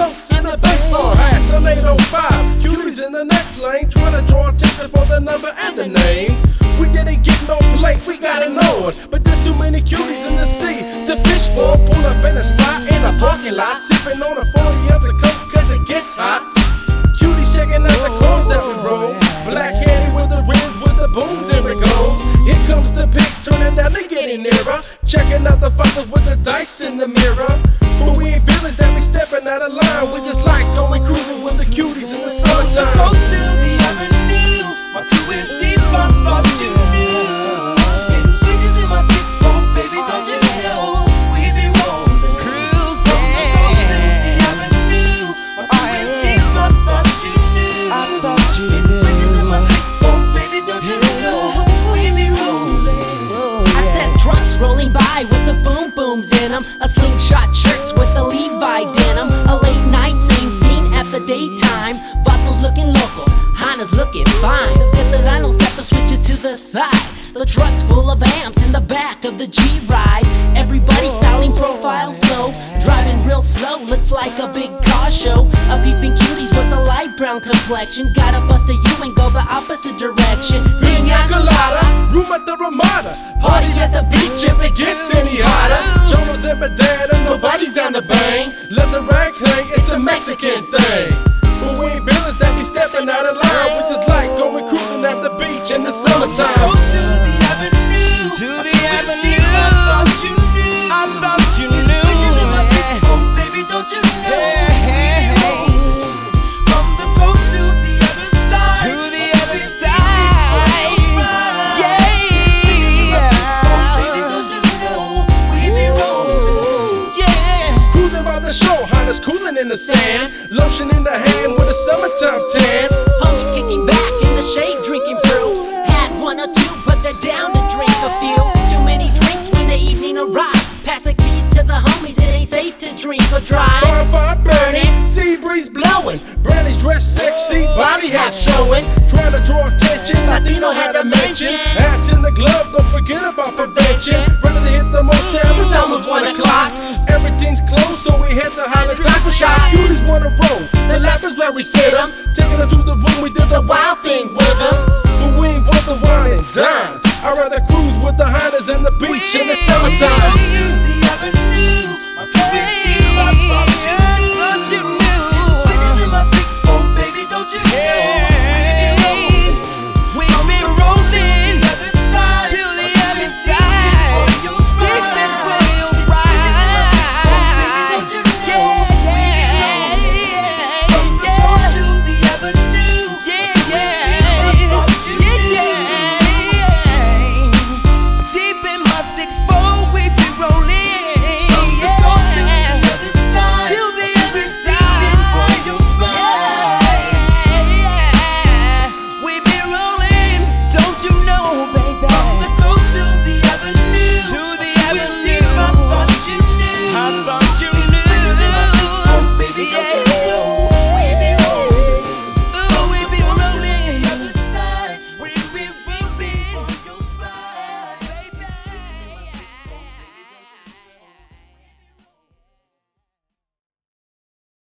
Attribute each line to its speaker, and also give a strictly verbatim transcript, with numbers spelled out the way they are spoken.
Speaker 1: folks in the baseball hats. I'm eight oh five, cuties in the next lane, trying to draw attention for the number and the name. We didn't get no plate, we got ignored, but there's too many cuties in the sea to fish for. Pull up in a spot in a parking lot, sipping on a forty ounce of coke cause it gets hot. Cuties checking out the cars that we roll, black handy with the rims with the booms in the gold. Here comes the pigs turning down, they getting nearer, checking out the fuckers with the dice in the mirror. But we ain't feelings that we stepping out of line, we just like going cruising with the cuties in the summertime.
Speaker 2: From the coast to the avenue, my crew is deep, I'm up to new. Hitting switches in my six four, baby, don't you know we be rolling.
Speaker 3: Cruising.
Speaker 2: From the coast to the avenue, my crew is deep, I thought you knew.
Speaker 3: I thought you
Speaker 2: Hitting
Speaker 3: knew.
Speaker 2: switches in my six four, baby, don't you know we be rolling.
Speaker 4: I said trucks rolling by with the boom booms in them, a slingshot shirts with the Levi denim, a late night same scene at the daytime. Vatos looking local, Hana's looking fine. The veteranos got the switches to the side, the truck's full of amps in the back of the G-Ride. Everybody styling profiles low, driving real slow, looks like a big car show. A peeping cuties with a light brown complexion, gotta bust a U and go the opposite direction.
Speaker 1: Pina colada, room at the Ramada,
Speaker 4: Parties at the beach if it gets any hotter.
Speaker 1: Jonas and Badana, nobody's down to bang. Let the rags hang, it's a Mexican thing. But we ain't villains that be stepping out of line, we just like going cruising at the beach in the summertime.
Speaker 2: Coast to the avenue,
Speaker 3: To
Speaker 2: my
Speaker 3: the
Speaker 2: crew is
Speaker 3: avenue.
Speaker 2: deep, I thought you knew.
Speaker 3: I thought you
Speaker 2: Hitting
Speaker 3: knew.
Speaker 2: switches in my six four, baby, don't you know
Speaker 3: Hey, hey,
Speaker 2: we be rolling. From the coast to the other side,
Speaker 3: To the
Speaker 2: my
Speaker 3: other
Speaker 2: crew is deep,
Speaker 3: side.
Speaker 2: Yeah.
Speaker 1: Cruising by the shore, Hana's cooling in the sand, lotion in the hand with a summertime tan.
Speaker 4: Homies kicking back in the shade, drinking brew. Had one or two, but they're down to drink a few. Too many drinks when the evening arrives. Pass the keys to the homies, it ain't safe to drink or drive.
Speaker 1: Bonfire burning, sea breeze blowing, Brandy's dressed sexy, body half showing. Trying to draw attention, Latino had to mention. Hats in the glove, don't forget about prevention. Ready to hit the motel,
Speaker 4: It's almost one o'clock.
Speaker 1: Everything's closed, so we head to Holland Taco Shop. Cuties wanna roll, the lap is where we sit 'em. Taking them to the room, we did the wild thing with 'em. But we ain't want the wine and dine, I'd rather cruise with the Hinas and the beach in the summertime.